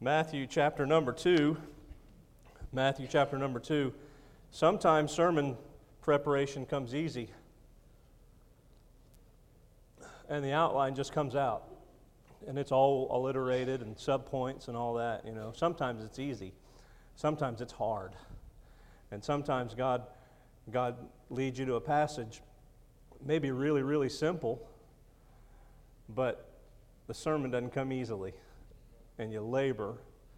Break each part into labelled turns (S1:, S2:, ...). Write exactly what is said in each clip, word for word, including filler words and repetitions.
S1: Matthew chapter number two. Matthew chapter number two. Sometimes sermon preparation comes easy, and the outline just comes out, and it's all alliterated and subpoints and all that. You know, sometimes it's easy, sometimes it's hard, and sometimes God, God leads you to a passage, maybe really, really simple, but the sermon doesn't come easily, and you labor.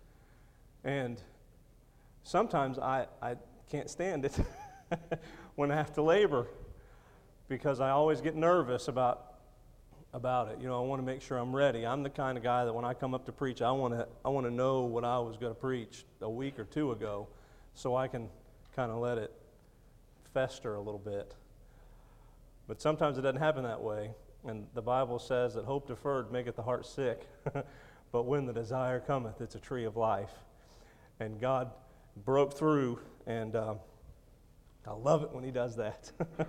S1: And sometimes I, I can't stand it when I have to labor, because I always get nervous about about it. You know, I want to make sure I'm ready. I'm the kind of guy that when I come up to preach, I want to I want to know what I was going to preach a week or two ago, so I can kind of let it fester a little bit. But sometimes it doesn't happen that way. And the Bible says that hope deferred maketh the heart sick, but when the desire cometh, it's a tree of life. And God broke through, and uh, I love it when He does that.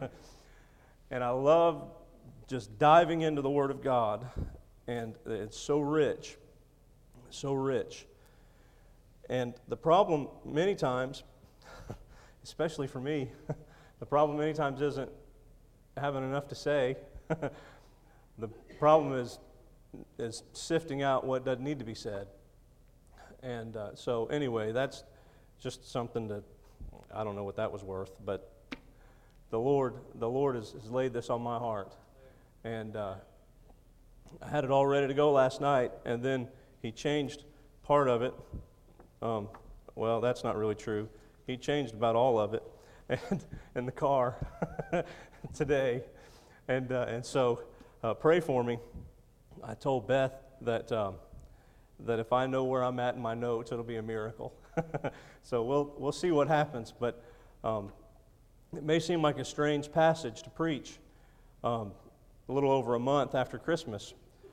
S1: And I love just diving into the Word of God, and it's so rich, so rich. And the problem many times, especially for me, the problem many times isn't having enough to say. The problem is is sifting out what doesn't need to be said. And uh, so anyway, that's just something that, I don't know what that was worth, but the Lord the Lord has, has laid this on my heart. And uh, I had it all ready to go last night, and then He changed part of it. Um, well, that's not really true. He changed about all of it and in the car today. And uh, and so uh, pray for me. I told Beth that um, that if I know where I'm at in my notes, it'll be a miracle. So we'll we'll see what happens. But um, it may seem like a strange passage to preach um, a little over a month after Christmas.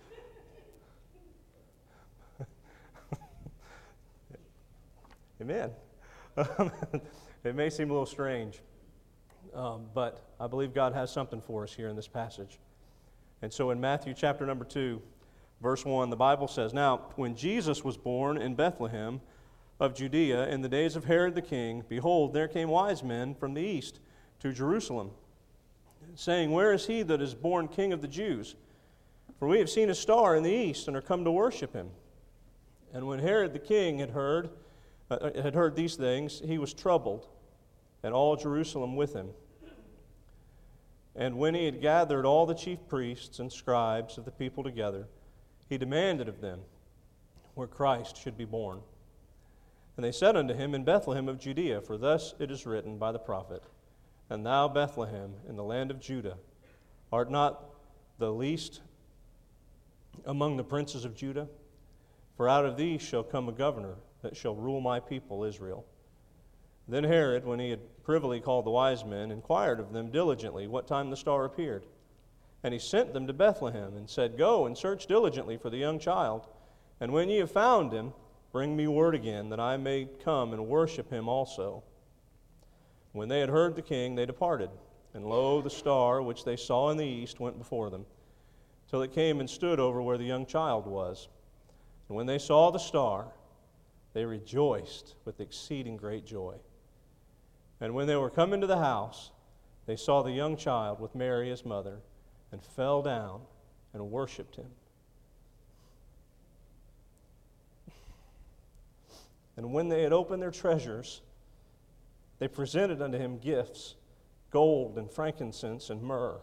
S1: Amen. It may seem a little strange, um, but I believe God has something for us here in this passage. And so in Matthew chapter number two, verse one, the Bible says, "Now, when Jesus was born in Bethlehem of Judea in the days of Herod the king, behold, there came wise men from the east to Jerusalem, saying, Where is he that is born King of the Jews? For we have seen a star in the east and are come to worship him. And when Herod the king had heard uh, had heard these things, he was troubled, and all Jerusalem with him. And when he had gathered all the chief priests and scribes of the people together, he demanded of them where Christ should be born. And they said unto him, In Bethlehem of Judea, for thus it is written by the prophet, And thou, Bethlehem, in the land of Judah, art not the least among the princes of Judah? For out of thee shall come a governor that shall rule my people Israel. Then Herod, when he had privily called the wise men, inquired of them diligently what time the star appeared. And he sent them to Bethlehem, and said, Go and search diligently for the young child, and when ye have found him, bring me word again, that I may come and worship him also. When they had heard the king, they departed. And lo, the star which they saw in the east went before them, till it came and stood over where the young child was. And when they saw the star, they rejoiced with exceeding great joy. And when they were come into the house, they saw the young child with Mary his mother, and fell down and worshipped him. And when they had opened their treasures, they presented unto him gifts, gold and frankincense and myrrh.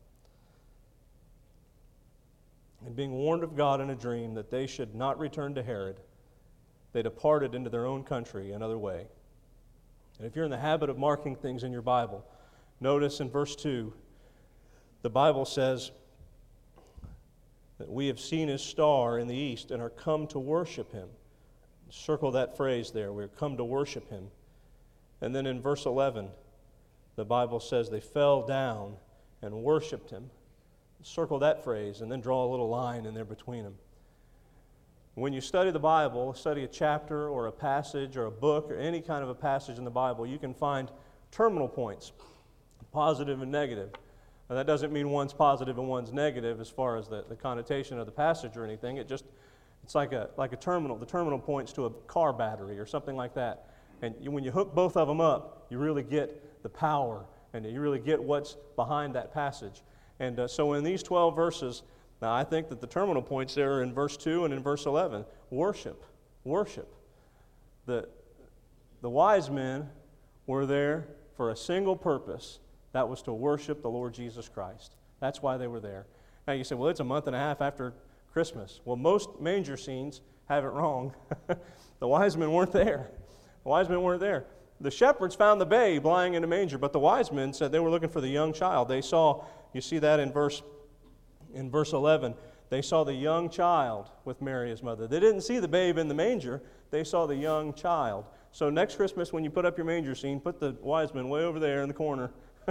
S1: And being warned of God in a dream that they should not return to Herod, they departed into their own country another way. And if you're in the habit of marking things in your Bible, notice in verse two, the Bible says that we have seen his star in the east and are come to worship him. Circle that phrase there. We're come to worship him. And then in verse eleven, the Bible says they fell down and worshiped him. Circle that phrase and then draw a little line in there between them. When you study the Bible, study a chapter or a passage or a book or any kind of a passage in the Bible, you can find terminal points, positive and negative. Now, that doesn't mean one's positive and one's negative as far as the, the connotation of the passage or anything. It just It's like a, like a terminal. The terminal points to a car battery or something like that. And you, when you hook both of them up, you really get the power and you really get what's behind that passage. And uh, so in these twelve verses, now I think that the terminal points there are in verse two and in verse eleven. Worship. Worship. The, the wise men were there for a single purpose. That was to worship the Lord Jesus Christ. That's why they were there. Now you say, well, it's a month and a half after Christmas. Well, most manger scenes have it wrong. The wise men weren't there. The wise men weren't there. The shepherds found the babe lying in a manger, but the wise men said they were looking for the young child. They saw, you see that in verse in verse eleven, they saw the young child with Mary, his mother. They didn't see the babe in the manger. They saw the young child. So next Christmas, when you put up your manger scene, put the wise men way over there in the corner.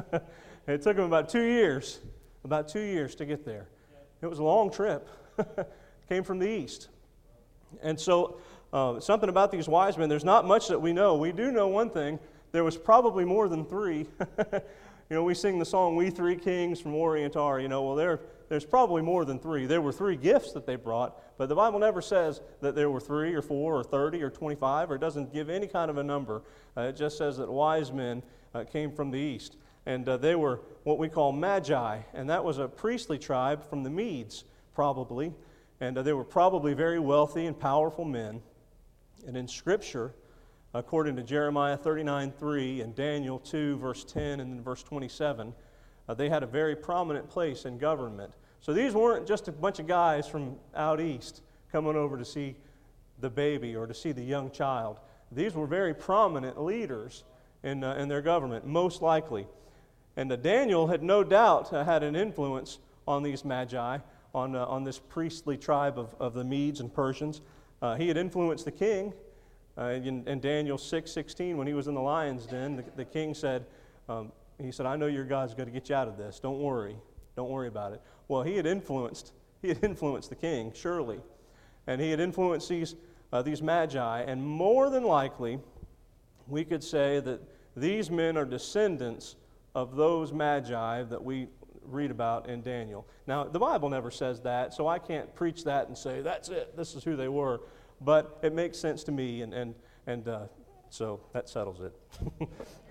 S1: It took them about two years, about two years to get there. It was a long trip. Came from the east. And so uh, something about these wise men, there's not much that we know. We do know one thing. There was probably more than three. You know, we sing the song, We Three Kings from Orient Are. You know, well, there, there's probably more than three. There were three gifts that they brought, but the Bible never says that there were three or four or thirty or twenty-five, or it doesn't give any kind of a number. Uh, it just says that wise men uh, came from the east. And uh, they were what we call magi, and that was a priestly tribe from the Medes, probably. And uh, they were probably very wealthy and powerful men. And in Scripture, according to Jeremiah thirty-nine three and Daniel two, verse ten, and then verse twenty-seven, uh, they had a very prominent place in government. So these weren't just a bunch of guys from out east coming over to see the baby or to see the young child. These were very prominent leaders in, uh, in their government, most likely. And uh, Daniel had no doubt uh, had an influence on these magi, on, uh, on this priestly tribe of, of the Medes and Persians. Uh, he had influenced the king. Uh, in, in Daniel six sixteen, when he was in the lion's den, the, the king said, um, he said, I know your God's going to get you out of this. Don't worry. Don't worry about it. Well, he had influenced, he had influenced the king, surely. And he had influenced these, uh, these magi, and more than likely, we could say that these men are descendants of those magi that we read about in Daniel. Now, the Bible never says that, so I can't preach that and say, that's it, this is who they were. But it makes sense to me, and, and, and uh, so that settles it.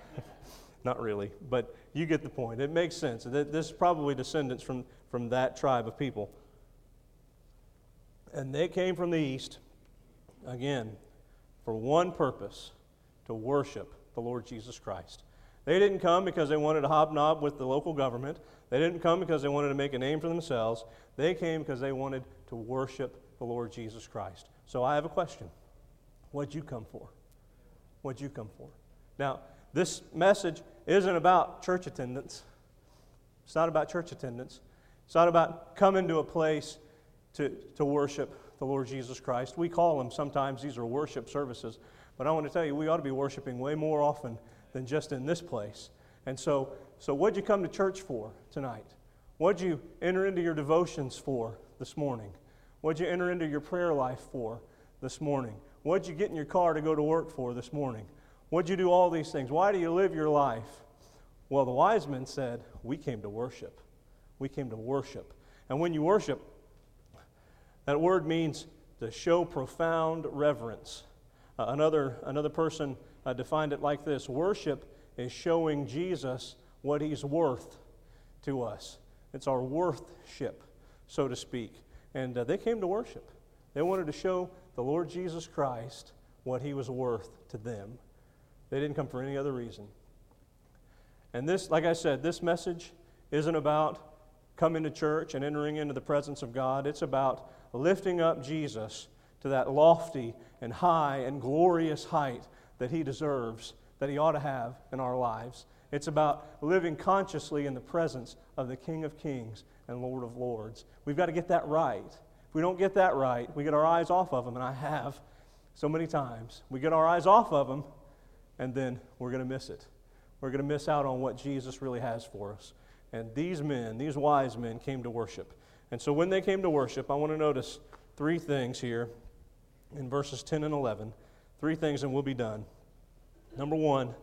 S1: Not really, but you get the point. It makes sense. This is probably descendants from, from that tribe of people. And they came from the east, again, for one purpose, to worship the Lord Jesus Christ. They didn't come because they wanted to hobnob with the local government. They didn't come because they wanted to make a name for themselves. They came because they wanted to worship the Lord Jesus Christ. So I have a question. What'd you come for? What'd you come for? Now, this message isn't about church attendance. It's not about church attendance. It's not about coming to a place to, to worship the Lord Jesus Christ. We call them sometimes, these are worship services. But I want to tell you, we ought to be worshiping way more often than just in this place. And so, so what'd you come to church for tonight? What'd you enter into your devotions for this morning? What'd you enter into your prayer life for this morning? What'd you get in your car to go to work for this morning? What'd you do all these things? Why do you live your life? Well, the wise men said, we came to worship. We came to worship. And when you worship, that word means to show profound reverence. Uh, another, another person uh, defined it like this: worship is showing Jesus what he's worth to us. It's our worthship, so to speak. And uh, they came to worship. They wanted to show the Lord Jesus Christ what he was worth to them. They didn't come for any other reason. And this, like I said, this message isn't about coming to church and entering into the presence of God. It's about lifting up Jesus to that lofty and high and glorious height that he deserves, that he ought to have in our lives. It's about living consciously in the presence of the King of Kings and Lord of Lords. We've got to get that right. If we don't get that right, we get our eyes off of him, and I have so many times. We get our eyes off of him, and then we're going to miss it. We're going to miss out on what Jesus really has for us. And these men, these wise men, came to worship. And so when they came to worship, I want to notice three things here in verses ten and eleven. Three things, and we'll be done. Number one,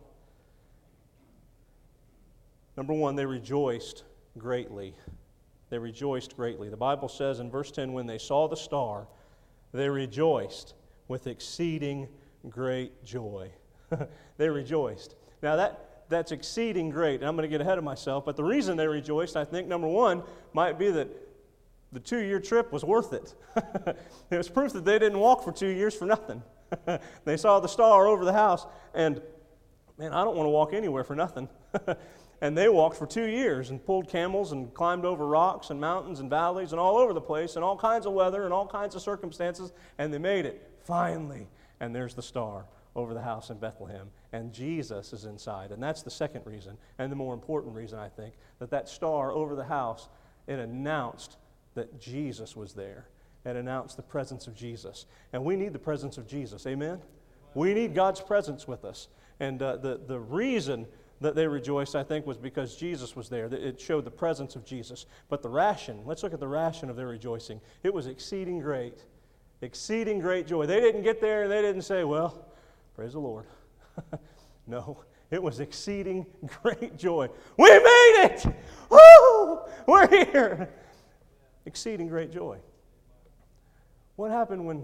S1: number one, they rejoiced greatly. They rejoiced greatly. The Bible says in verse ten, when they saw the star, they rejoiced with exceeding great joy. They rejoiced. Now that that's exceeding great, and I'm going to get ahead of myself, but the reason they rejoiced, I think, number one, might be that the two-year trip was worth it. It was proof that they didn't walk for two years for nothing. They saw the star over the house, and, man, I don't want to walk anywhere for nothing. And they walked for two years and pulled camels and climbed over rocks and mountains and valleys and all over the place and all kinds of weather and all kinds of circumstances, and they made it, finally. And there's the star over the house in Bethlehem, and Jesus is inside. And that's the second reason, and the more important reason, I think, that that star over the house, it announced that Jesus was there. It announced the presence of Jesus. And we need the presence of Jesus, amen? We need God's presence with us. And uh, the, the reason that they rejoiced, I think, was because Jesus was there. It showed the presence of Jesus. But the ration, let's look at the ration of their rejoicing. It was exceeding great. Exceeding great joy. They didn't get there and they didn't say, well, praise the Lord. No, it was exceeding great joy. We made it! Woo! We're here! Exceeding great joy. What happened when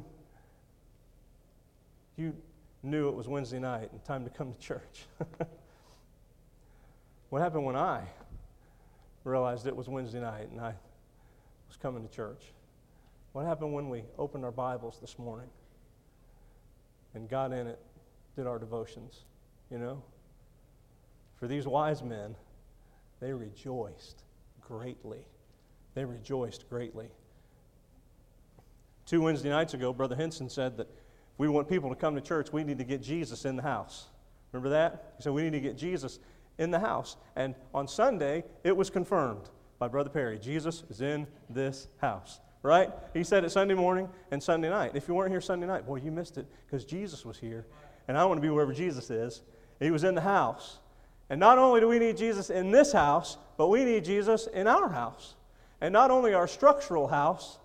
S1: you knew it was Wednesday night and time to come to church? What happened when I realized it was Wednesday night and I was coming to church? What happened when we opened our Bibles this morning and got in it, did our devotions, you know? For these wise men, they rejoiced greatly. They rejoiced greatly. Two Wednesday nights ago, Brother Henson said that if we want people to come to church, we need to get Jesus in the house. Remember that? He said we need to get Jesus in the house. And on Sunday, it was confirmed by Brother Perry. Jesus is in this house. Right? He said it Sunday morning and Sunday night. If you weren't here Sunday night, boy, you missed it because Jesus was here. And I want to be wherever Jesus is. He was in the house. And not only do we need Jesus in this house, but we need Jesus in our house. And not only our structural house,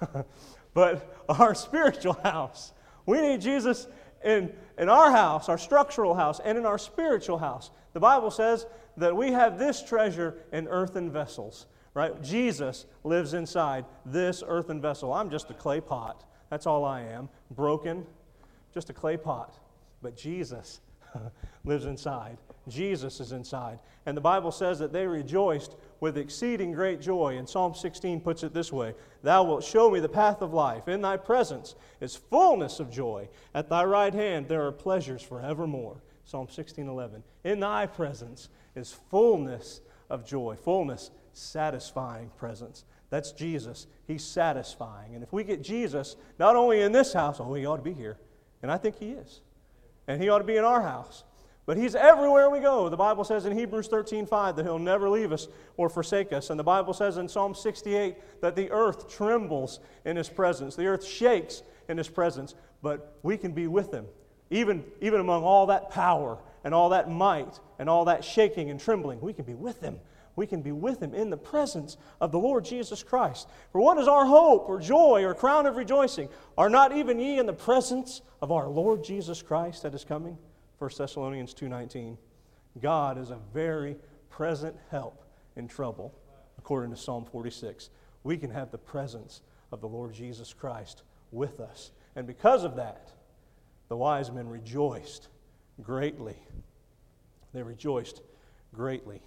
S1: but our spiritual house. We need Jesus in, in our house, our structural house, and in our spiritual house. The Bible says that we have this treasure in earthen vessels. Right? Jesus lives inside this earthen vessel. I'm just a clay pot. That's all I am. Broken, just a clay pot. But Jesus lives inside. Jesus is inside. And the Bible says that they rejoiced with exceeding great joy. And Psalm sixteen puts it this way: Thou wilt show me the path of life. In thy presence is fullness of joy. At thy right hand there are pleasures forevermore. Psalm sixteen eleven. In thy presence is fullness of joy. Fullness, satisfying presence. That's Jesus. He's satisfying. And if we get Jesus, not only in this house, oh, he ought to be here. And I think he is. And he ought to be in our house. But he's everywhere we go. The Bible says in Hebrews thirteen five that he'll never leave us or forsake us. And the Bible says in Psalm sixty-eight that the earth trembles in his presence. The earth shakes in his presence. But we can be with him. Even, even among all that power and all that might and all that shaking and trembling, we can be with him. We can be with him in the presence of the Lord Jesus Christ. For what is our hope or joy or crown of rejoicing? Are not even ye in the presence of our Lord Jesus Christ that is coming? First Thessalonians two nineteen. God is a very present help in trouble, according to Psalm forty-six. We can have the presence of the Lord Jesus Christ with us. And because of that, the wise men rejoiced greatly. They rejoiced greatly.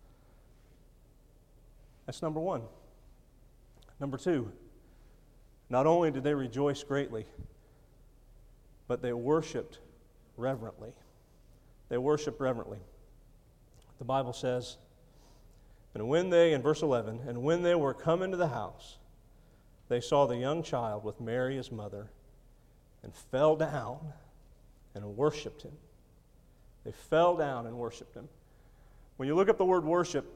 S1: That's number one. Number two, not only did they rejoice greatly, but they worshiped reverently. They worshiped reverently. The Bible says, and when they, in verse eleven, and when they were come into the house, they saw the young child with Mary his mother, and fell down and worshiped him. They fell down and worshiped him. When you look up the word worship,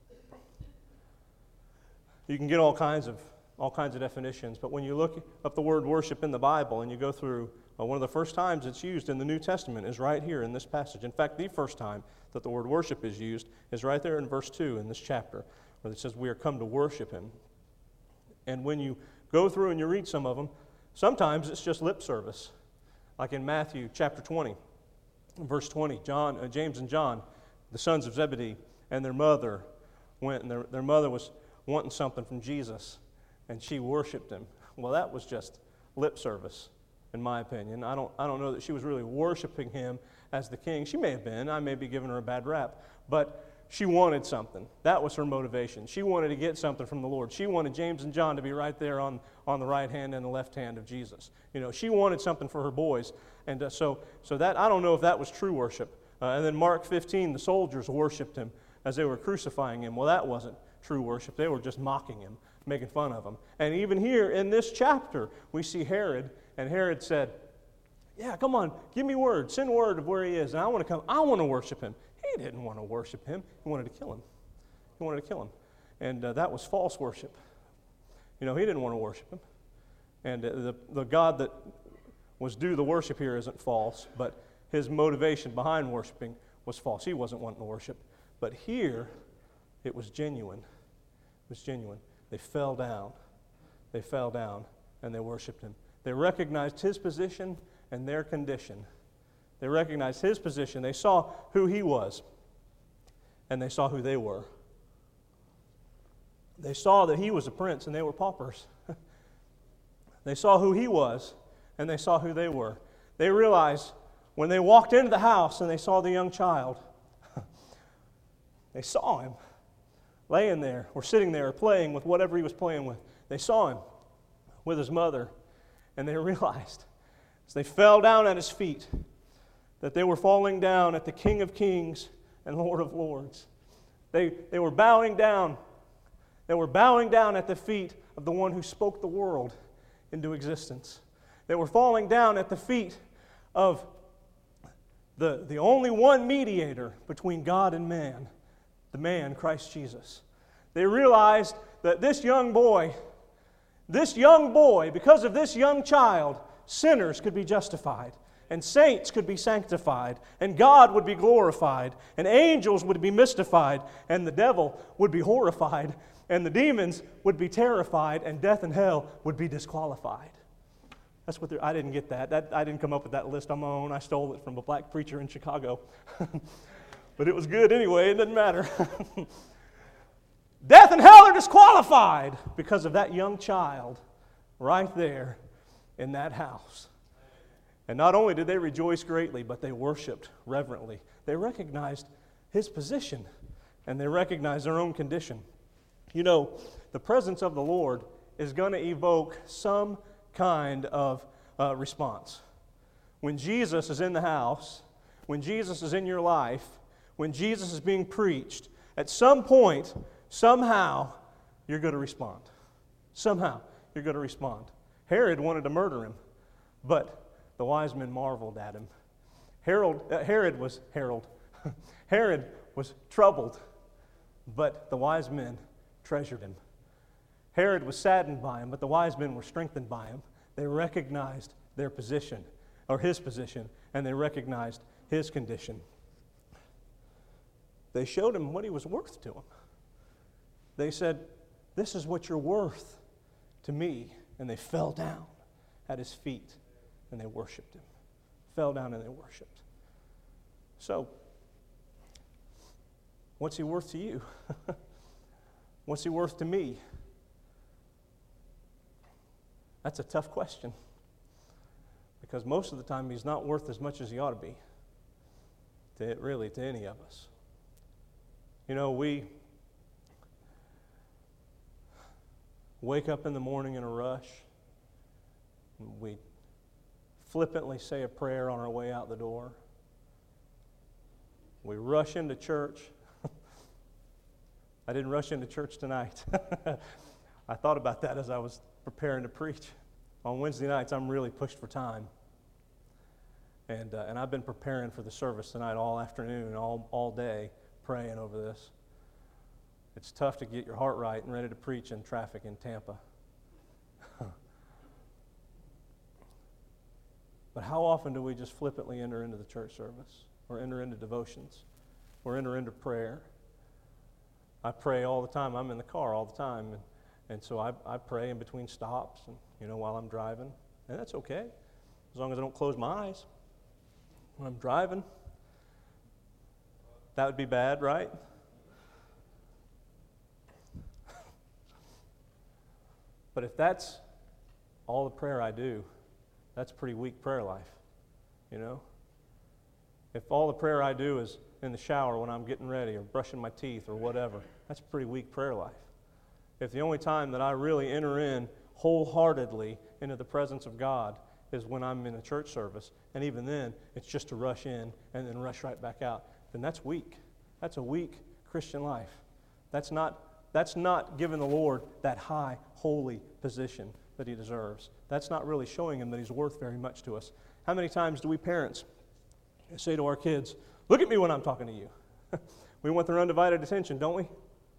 S1: you can get all kinds of all kinds of definitions, but when you look up the word worship in the Bible and you go through, well, one of the first times it's used in the New Testament is right here in this passage. In fact, the first time that the word worship is used is right there in verse two in this chapter, where it says, we are come to worship him. And when you go through and you read some of them, sometimes it's just lip service. Like in Matthew chapter twenty, verse twenty, John, uh, James and John, the sons of Zebedee, and their mother went, and their, their mother was wanting something from Jesus, and she worshiped him. Well, that was just lip service, in my opinion. I don't, I don't know that she was really worshiping him as the king. She may have been. I may be giving her a bad rap. But she wanted something. That was her motivation. She wanted to get something from the Lord. She wanted James and John to be right there on, on the right hand and the left hand of Jesus. You know, she wanted something for her boys. And uh, so, so that, I don't know if that was true worship. Uh, and then Mark fifteen, the soldiers worshiped him as they were crucifying him. Well, that wasn't true worship. They were just mocking him, making fun of him. And even here in this chapter, we see Herod, and Herod said, yeah, come on, give me word. Send word of where he is, and I want to come. I want to worship him. He didn't want to worship him. He wanted to kill him. He wanted to kill him. And uh, that was false worship. You know, he didn't want to worship him. And uh, the, the God that was due the worship here isn't false, but his motivation behind worshiping was false. He wasn't wanting to worship. But here, it was genuine. It was genuine. They fell down. They fell down, and they worshiped him. They recognized his position and their condition. They recognized his position. They saw who he was, and they saw who they were. They saw that he was a prince, and they were paupers. They saw who he was, and they saw who they were. They realized when they walked into the house and they saw the young child, they saw him laying there or sitting there or playing with whatever he was playing with. They saw him with his mother, and they realized as they fell down at his feet that they were falling down at the King of Kings and Lord of Lords. They, they were bowing down. They were bowing down at the feet of the one who spoke the world into existence. They were falling down at the feet of the, the only one mediator between God and man, the man, Christ Jesus. They realized that this young boy, this young boy, because of this young child, sinners could be justified, and saints could be sanctified, and God would be glorified, and angels would be mystified, and the devil would be horrified, and the demons would be terrified, and death and hell would be disqualified. That's what I didn't get that. that. I didn't come up with that list on my own. I stole it from a black preacher in Chicago. But it was good anyway. It doesn't matter. Death and hell are disqualified because of that young child right there in that house. And not only did they rejoice greatly, but they worshiped reverently. They recognized his position, and they recognized their own condition. You know, the presence of the Lord is going to evoke some kind of uh, response. When Jesus is in the house, when Jesus is in your life, when Jesus is being preached, at some point, somehow, you're going to respond. Somehow, you're going to respond. Herod wanted to murder him, but the wise men marveled at him. Herod, uh, Herod was Herod. Herod was troubled, but the wise men treasured him. Herod was saddened by him, but the wise men were strengthened by him. They recognized their position, or his position, and they recognized his condition. They showed him what he was worth to him. They said, "This is what you're worth to me." And they fell down at his feet and they worshiped him. Fell down and they worshiped. So, what's he worth to you? What's he worth to me? That's a tough question. Because most of the time he's not worth as much as he ought to be. To, really, to any of us. You know, we wake up in the morning in a rush. We flippantly say a prayer on our way out the door. We rush into church. I didn't rush into church tonight. I thought about that as I was preparing to preach. On Wednesday nights, I'm really pushed for time. And uh, and I've been preparing for the service tonight all afternoon, all, all day, praying over this. It's tough to get your heart right and ready to preach in traffic in Tampa. But how often do we just flippantly enter into the church service, or enter into devotions, or enter into prayer? I pray all the time. I'm in the car all the time, and, and so I, I pray in between stops, and you know, while I'm driving, and that's okay, as long as I don't close my eyes when I'm driving. That would be bad, right? But if that's all the prayer I do, that's a pretty weak prayer life, you know? If all the prayer I do is in the shower when I'm getting ready or brushing my teeth or whatever, that's a pretty weak prayer life. If the only time that I really enter in wholeheartedly into the presence of God is when I'm in a church service, and even then, it's just to rush in and then rush right back out, then that's weak. That's a weak Christian life. That's not, that's not giving the Lord that high, holy position that He deserves. That's not really showing Him that He's worth very much to us. How many times do we parents say to our kids, look at me when I'm talking to you? We want their undivided attention, don't we?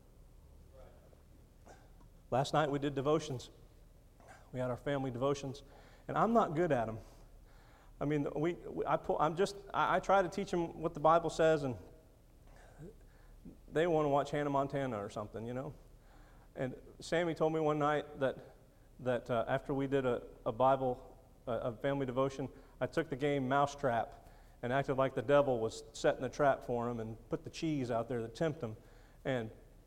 S1: Last night we did devotions. We had our family devotions, and I'm not good at them. I mean, we, we I pull, I'm just, I, I try to teach them what the Bible says, and they want to watch Hannah Montana or something, you know. And Sammy told me one night that that uh, after we did a, a Bible, a, a family devotion, I took the game Mousetrap and acted like the devil was setting the trap for him and put the cheese out there to tempt him. And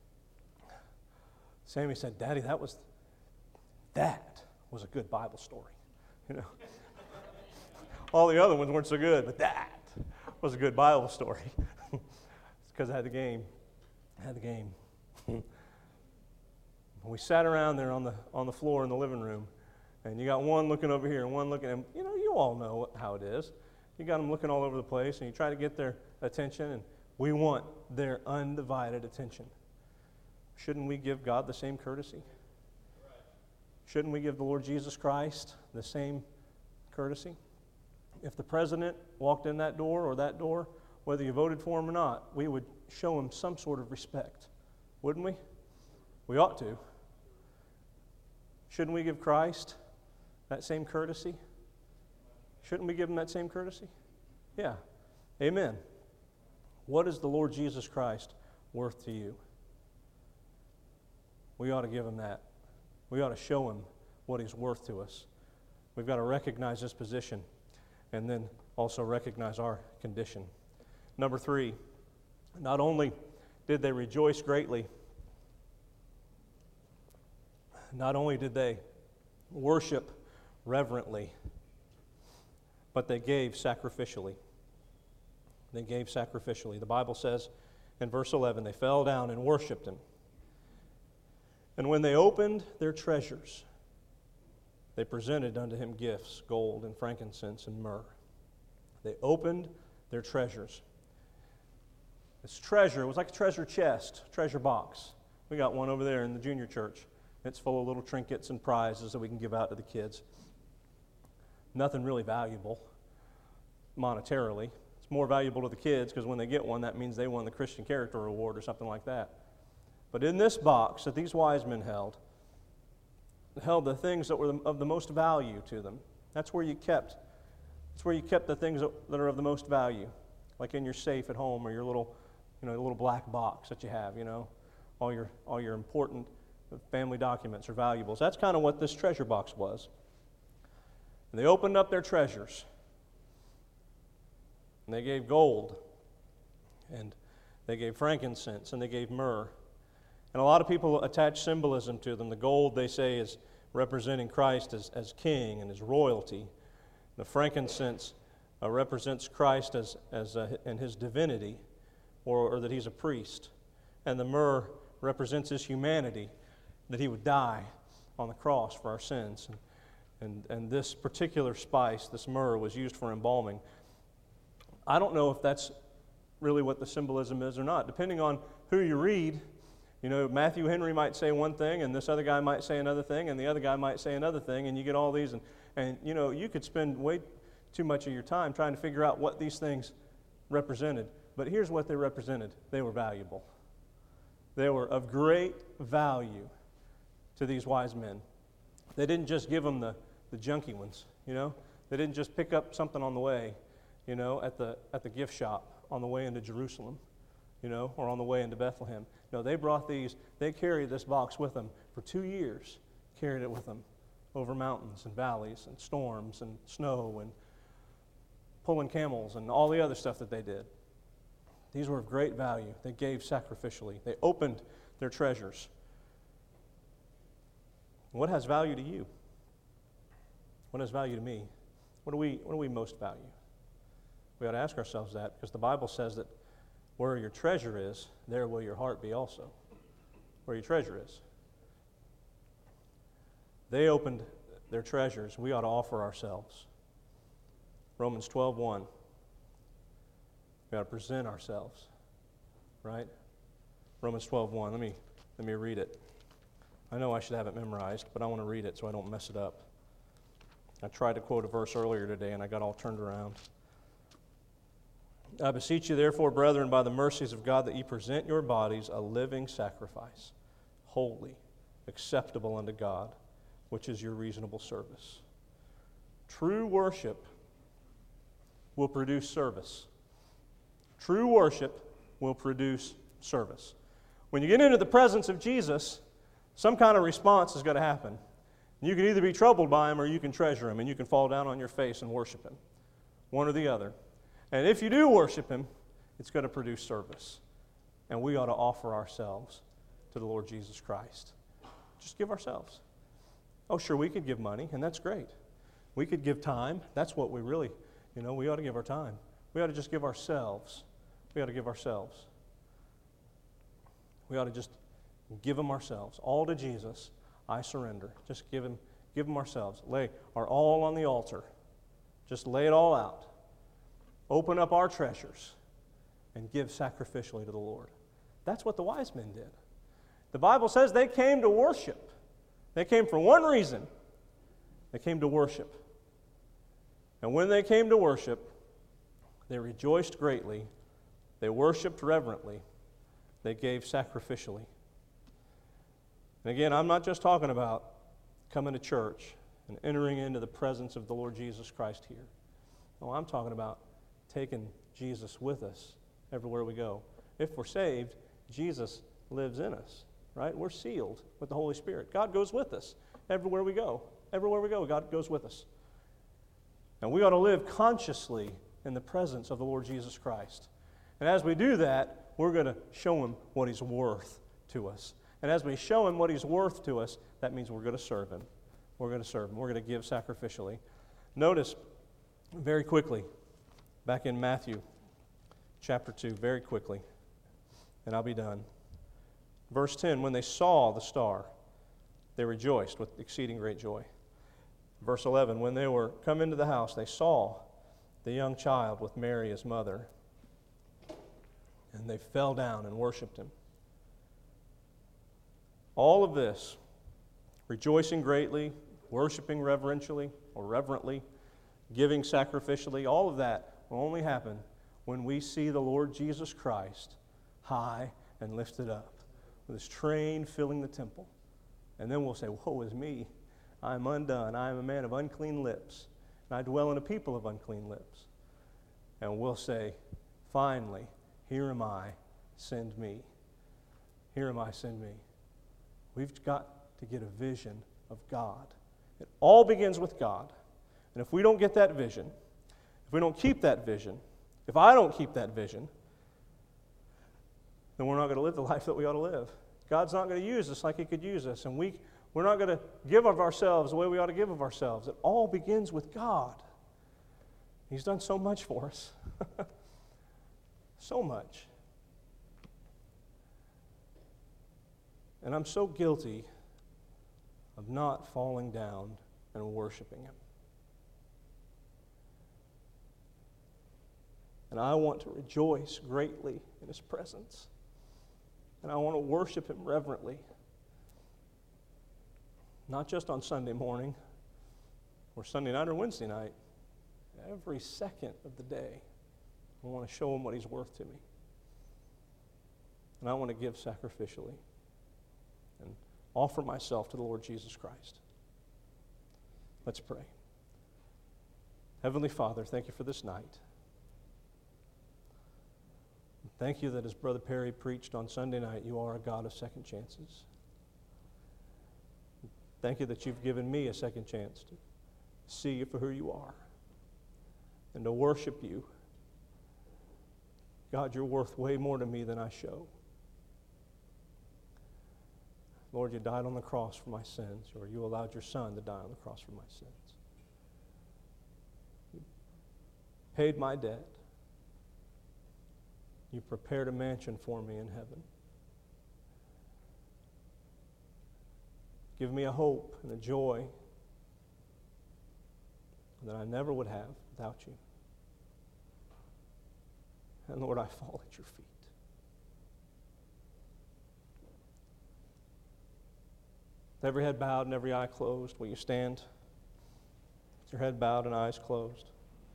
S1: Sammy said, Daddy, that was that was a good Bible story, you know. All the other ones weren't so good, but that was a good Bible story. It's because I had the game. I had the game. We sat around there on the on the floor in the living room, and you got one looking over here and one looking at, you know, you all know what, how it is. You got them looking all over the place, and you try to get their attention, and we want their undivided attention. Shouldn't we give God the same courtesy? Shouldn't we give the Lord Jesus Christ the same courtesy? If the president walked in that door or that door, whether you voted for him or not, we would show him some sort of respect, wouldn't we? We ought to. Shouldn't we give Christ that same courtesy? Shouldn't we give Him that same courtesy? Yeah. Amen. What is the Lord Jesus Christ worth to you? We ought to give Him that. We ought to show Him what He's worth to us. We've got to recognize His position and then also recognize our condition. Number three, not only did they rejoice greatly, not only did they worship reverently, but they gave sacrificially. They gave sacrificially. The Bible says in verse eleven, they fell down and worshiped Him. And when they opened their treasures, they presented unto Him gifts, gold and frankincense and myrrh. They opened their treasures. This treasure was like a treasure chest, treasure box. We got one over there in the junior church. It's full of little trinkets and prizes that we can give out to the kids. Nothing really valuable monetarily. It's more valuable to the kids because when they get one, that means they won the Christian Character Award or something like that. But in this box that these wise men held, held the things that were of the most value to them. That's where you kept, that's where you kept the things that are of the most value, like in your safe at home or your little, you know, little black box that you have. You know, all your all your important family documents or valuables. That's kind of what this treasure box was. And they opened up their treasures. And they gave gold. And they gave frankincense. And they gave myrrh. And a lot of people attach symbolism to them. The gold, they say, is representing Christ as, as king and as royalty. The frankincense uh, represents Christ as, as uh, and His divinity, or, or that He's a priest. And the myrrh represents His humanity, that He would die on the cross for our sins. And, and, and this particular spice, this myrrh, was used for embalming. I don't know if that's really what the symbolism is or not. Depending on who you read, you know, Matthew Henry might say one thing, and this other guy might say another thing, and the other guy might say another thing, and you get all these, and, and you know, you could spend way too much of your time trying to figure out what these things represented. But here's what they represented. They were valuable. They were of great value to these wise men. They didn't just give them the, the junky ones, you know. They didn't just pick up something on the way, you know, at the at the gift shop on the way into Jerusalem, you know, or on the way into Bethlehem. No, they brought these, they carried this box with them for two years, carried it with them over mountains and valleys and storms and snow and pulling camels and all the other stuff that they did. These were of great value. They gave sacrificially. They opened their treasures. What has value to you? What has value to me? What do we, what do we most value? We ought to ask ourselves that, because the Bible says that where your treasure is, there will your heart be also. Where your treasure is. They opened their treasures. We ought to offer ourselves. Romans twelve one. We ought to present ourselves. Right? Romans twelve one. Let me, let me read it. I know I should have it memorized, but I want to read it so I don't mess it up. I tried to quote a verse earlier today, and I got all turned around. I beseech you, therefore, brethren, by the mercies of God, that ye present your bodies a living sacrifice, holy, acceptable unto God, which is your reasonable service. True worship will produce service. True worship will produce service. When you get into the presence of Jesus, some kind of response is going to happen. You can either be troubled by Him or you can treasure Him, and you can fall down on your face and worship Him. One or the other. And if you do worship Him, it's going to produce service. And we ought to offer ourselves to the Lord Jesus Christ. Just give ourselves. Oh, sure, we could give money, and that's great. We could give time. That's what we really, you know, we ought to give our time. We ought to just give ourselves. We ought to give ourselves. We ought to just give Him ourselves. All to Jesus, I surrender. Just give Him, give Him ourselves. Lay our all on the altar. Just lay it all out. Open up our treasures and give sacrificially to the Lord. That's what the wise men did. The Bible says they came to worship. They came for one reason. They came to worship. And when they came to worship, they rejoiced greatly. They worshiped reverently. They gave sacrificially. And again, I'm not just talking about coming to church and entering into the presence of the Lord Jesus Christ here. No, I'm talking about taking Jesus with us everywhere we go. If we're saved, Jesus lives in us, right? We're sealed with the Holy Spirit. God goes with us everywhere we go. Everywhere we go, God goes with us. And we ought to live consciously in the presence of the Lord Jesus Christ. And as we do that, we're going to show Him what He's worth to us. And as we show Him what He's worth to us, that means we're going to serve Him. We're going to serve Him. We're going to give sacrificially. Notice, very quickly, back in Matthew chapter two, very quickly, and I'll be done. Verse ten, when they saw the star, they rejoiced with exceeding great joy. Verse eleven, when they were come into the house, they saw the young child with Mary his mother, and they fell down and worshiped Him. All of this, rejoicing greatly, worshiping reverentially or reverently, giving sacrificially, all of that will only happen when we see the Lord Jesus Christ high and lifted up, with His train filling the temple. And then we'll say, woe is me. I am undone. I am a man of unclean lips, and I dwell in a people of unclean lips. And we'll say, finally, here am I, send me. Here am I, send me. We've got to get a vision of God. It all begins with God. And if we don't get that vision, if we don't keep that vision, if I don't keep that vision, then we're not going to live the life that we ought to live. God's not going to use us like He could use us. And we, we're not going to give of ourselves the way we ought to give of ourselves. It all begins with God. He's done so much for us. So much. And I'm so guilty of not falling down and worshiping Him. And I want to rejoice greatly in His presence. And I want to worship Him reverently. Not just on Sunday morning or Sunday night or Wednesday night. Every second of the day, I want to show Him what He's worth to me. And I want to give sacrificially and offer myself to the Lord Jesus Christ. Let's pray. Heavenly Father, thank You for this night. Thank You that as Brother Perry preached on Sunday night, You are a God of second chances. Thank You that You've given me a second chance to see You for who You are and to worship You. God, You're worth way more to me than I show. Lord, You died on the cross for my sins, or You allowed Your Son to die on the cross for my sins. paid my debt. You've prepared a mansion for me in heaven. Give me a hope and a joy that I never would have without you. And Lord, I fall at your feet. With every head bowed and every eye closed, will you stand? With your head bowed and eyes closed.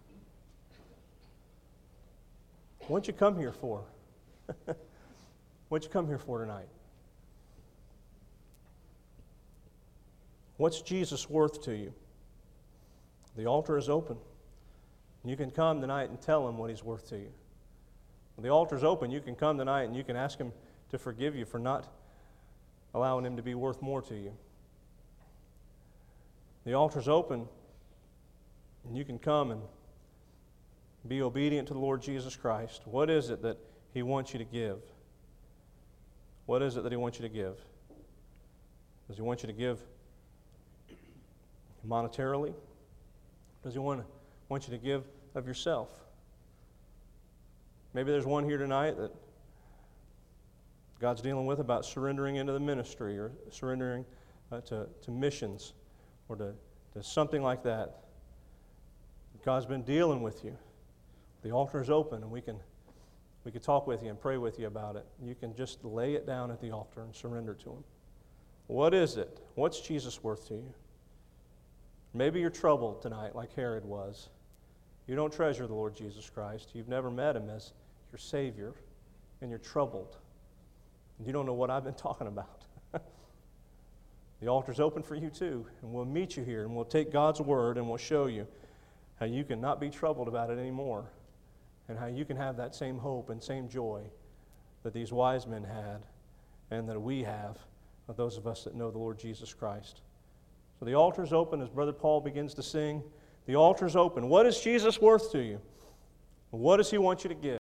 S1: What did you come here for? What did you come here for tonight? What's Jesus worth to you? The altar is open. You can come tonight and tell him what he's worth to you. When the altar's open, you can come tonight and you can ask him to forgive you for not allowing him to be worth more to you. The altar's open, and you can come and be obedient to the Lord Jesus Christ. What is it that he wants you to give? What is it that he wants you to give? Does he want you to give monetarily? Does he want, want you to give of yourself? Maybe there's one here tonight that God's dealing with about surrendering into the ministry or surrendering uh, to, to missions or to, to something like that. God's been dealing with you. The altar is open, and we can we can talk with you and pray with you about it. You can just lay it down at the altar and surrender to him. What is it? What's Jesus worth to you? Maybe you're troubled tonight like Herod was. You don't treasure the Lord Jesus Christ. You've never met him as your Savior, and you're troubled. And you don't know what I've been talking about. The altar's open for you too, and we'll meet you here, and we'll take God's word, and we'll show you how you can not be troubled about it anymore, and how you can have that same hope and same joy that these wise men had and that we have, of those of us that know the Lord Jesus Christ. So the altar's open as Brother Paul begins to sing. The altar's open. What is Jesus worth to you? What does he want you to give?